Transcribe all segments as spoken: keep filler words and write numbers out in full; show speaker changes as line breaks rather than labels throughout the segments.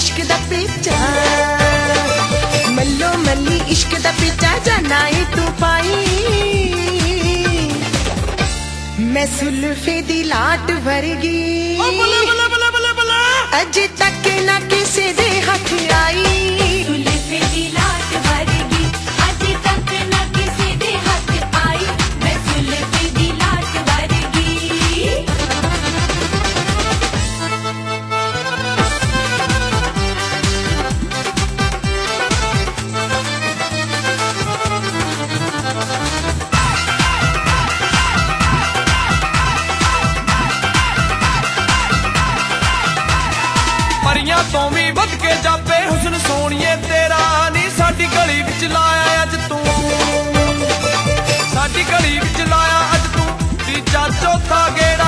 इश्क दा पेचा मल्लो मल्ली इश्क दा पेचा जाना है तू पाई मैं सुल्फे दी लाट वर्गी अजे तक ना किसे दे हथ आई
सुल्फे दी लाट वर्गी अजे तक ना किसे दे हथ आई मैं सुल्फे दी लाट वर्गी
परियां तो भी वध के जापे हुस्न सोनिए तेरा नी साडी गली विच लाया अज तू साडी गली विच लाया अज तू तीजा चौथा गेड़ा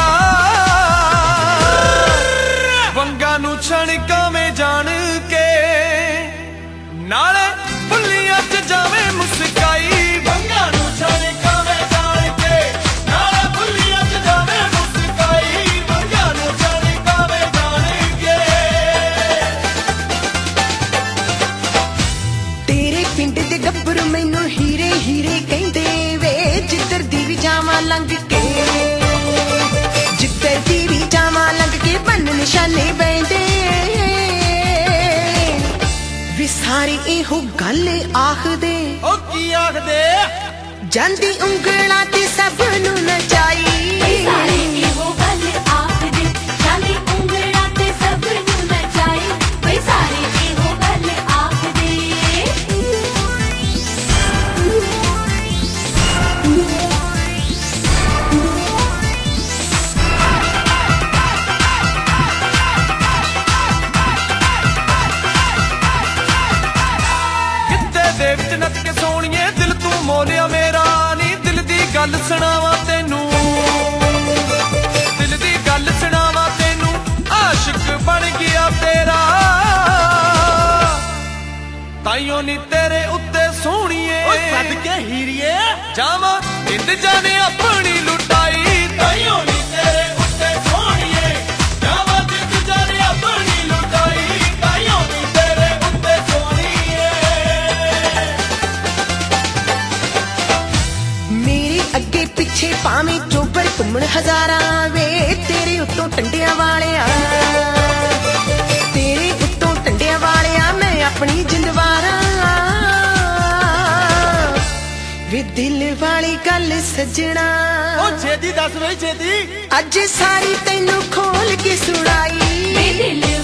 वंगा नू छणकावें जान के नाले भुल्लियां च जावे मुस्काई वंगा नू छणकावें जान के नाले भुल्लियां च जावे मुस्काई वंगा नू छणकावें जान के
तेरे पिंड दे गब्बर मैनू हीरे हीरे कहंदे वे जिधर दी भी जावां लंघ के जिधर दी भी जावां लंघ के बन निशाने बैंदे वे सारे इहो गल आखदे
ओ की आखदे
ਜਾਂਦੀ ਉਂਗਲਾਂ ਤੇ ਸਭ ਨੂੰ ਨਚਾਈ
सारे इहो गल आखदे जांदी उंगलां ते सब नूं नचाई वे सारे इहो गल आखदे
ਕਿੱਤੇ ਦੇ ਵਿੱਚ ਨੱਚ ਕੇ ਸੋਣੀਏ ਦਿਲ ਤੂੰ ਮੋਲਿਆ ਮੇਰਾ ਨੀ ਦਿਲ ਦੀ ਗੱਲ ਸੁਣਾਵਾਂ ਤੈਨੂੰ ਦਿਲ ਦੀ ਗੱਲ ਸੁਣਾਵਾਂ ਤੈਨੂੰ ਆਸ਼ਿਕ ਬਣ ਗਿਆ ਤੇਰਾ ਤਾਈਓ ਨੀ ਤੇਰੇ ਉੱਤੇ ਸੋਹਣੀਏ ਓਏ ਸਦਕੇ ਹੀਰੀਏ ਜਾਵਾਂ ਜਿੰਦ ਜਾਨੇ ਆਪਣੀ ਲੁਟਾਈ ਤਾਈਓ ਨੀ ਤੇਰੇ ਉੱਤੇ ਸੋਹਣੀਏ ਜਾਵਾਂ ਜਿੰਦ ਜਾਨੇ ਆਪਣੀ ਲੁਟਾਈ ਤਾਈਓ ਨੀ ਤੇਰੇ ਉੱਤੇ ਸੋਹਣੀਏ
ਮੇਰੇ ਅੱਗੇ ਪਿੱਛੇ ਭਾਵੇਂ ਚੋਬਰ ਘੁੰਮਣ ਹਜ਼ਾਰਾਂ ਵੇ ਤੇਰੇ ਉੱਤੋਂ ਟੰਡਿਆਂ ਵਾਲਿਆ ਤੇਰੇ ਉੱਤੋਂ ਟੰਡਿਆਂ ਵਾਲਿਆ ਮੈਂ ਆਪਣੀ ਜਿੰਦ ਵਾਰਾਂ ਵੇ ਦਿਲ ਵਾਲੀ ਗੱਲ ਸੱਜਣਾ
ਉਹ ਛੇਤੀ ਦੱਸ ਵੇ ਛੇਤੀ
ਅੱਜ ਸਾਰੀ ਤੈਨੂੰ ਖੋਲ ਕੇ ਸੁਣਾਈ
वे दिल